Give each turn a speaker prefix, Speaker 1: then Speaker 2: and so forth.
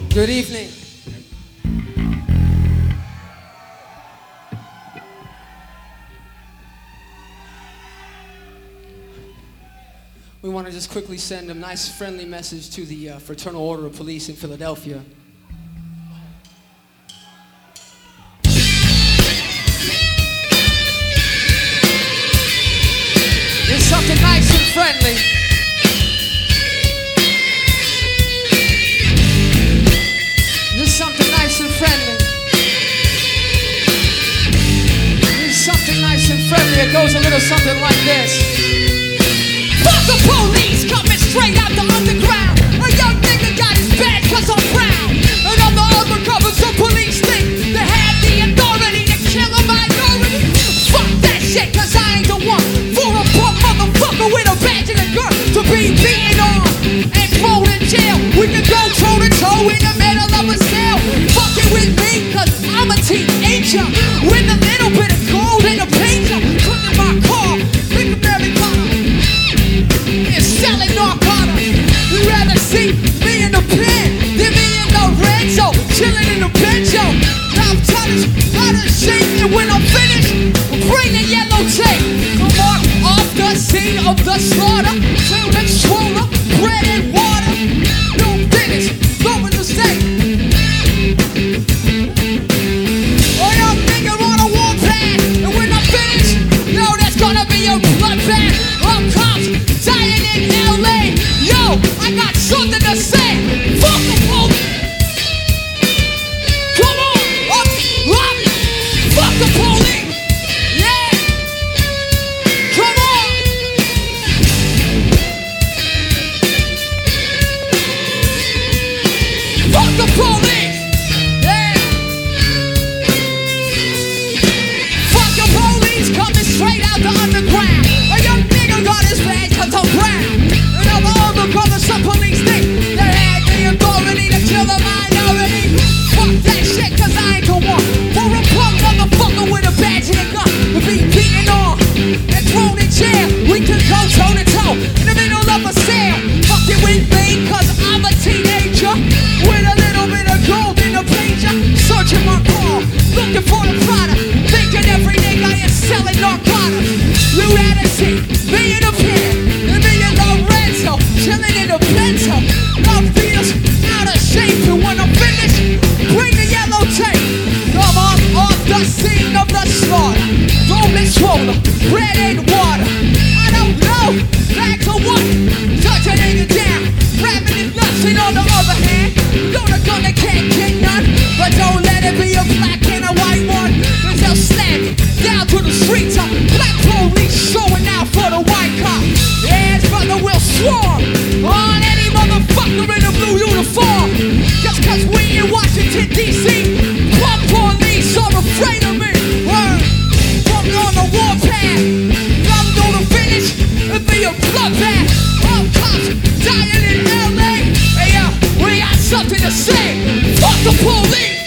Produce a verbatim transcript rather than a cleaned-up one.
Speaker 1: Good evening. We want to just quickly send a nice friendly message to the uh, Fraternal Order of Police in Philadelphia. There's something nice and friendly. There's something nice and friendly. There's something nice and friendly. It goes a little something like this. Fuck the police coming straight out the underground. A young nigga got his badge cause I'm proud. And all the undercovers of police think they have the authority to kill a minority. Fuck that shit cause I ain't the one for a punk motherfucker with a badge and a gun to be beaten on and thrown in jail. We can go toe to toe in the middle of a cell. Fuck it with me cause I'm a teenager with a little bit of gold in the paint. Put in my car, think of everybody. Selling narcotics. You'd rather see me in the pen than me in Lorenzo, chilling in the bencho. I'm telling you, gotta shake it when I'm finished. Bring the yellow tape. Come on, off the scene of the slaughter. Till the stroller, bread and water. No finish, going to say. Oh, young nigga on a warpath. And when I'm finished, yo, that's gonna be a bloodbath. I'm cops dying in L A. Yo, I got something to say. Fuck the police. Come on, up, up. Fuck the police. Yeah. Come on. Fuck the police. Yeah. Fuck the police coming straight out the underground. A young nigga got his badge cause I'm proud. And all the other brothers some police think they had the authority to kill a minority. Fuck that shit cause I ain't the one for a punk motherfucker with a badge and a gun to be beaten on and thrown in jail. We can go toe to toe in the middle of a cell. Fuck it with me cause I'm a teenager with a little bit of gold in the pager. Searching my car, looking for the product, thinking every nigga is selling narcotics. You had to see me in a pen, and me in Lorenzo, chilling in a bento. My feet is out of shape, and when I'm finished, bring the yellow tape. Come on, off the scene of the slaughter. Throw this roller, bread and water. I don't know, back to what? Touch a nigga down, grabbing his nuts, and on the other hand, don't a gun that can't get none. But don't let it be a black and a white one, cause they'll slam you down to the streets. Of black police showing out for the white cop. Yeah, his brother will swarm on any motherfucker in a blue uniform. Just cause we in Washington, D C, black police are afraid of me. Word, from on the warpath, I'm gonna finish and be a bloodbath. All cops dying in L A. Hey yo, we got something to say. Fuck the police.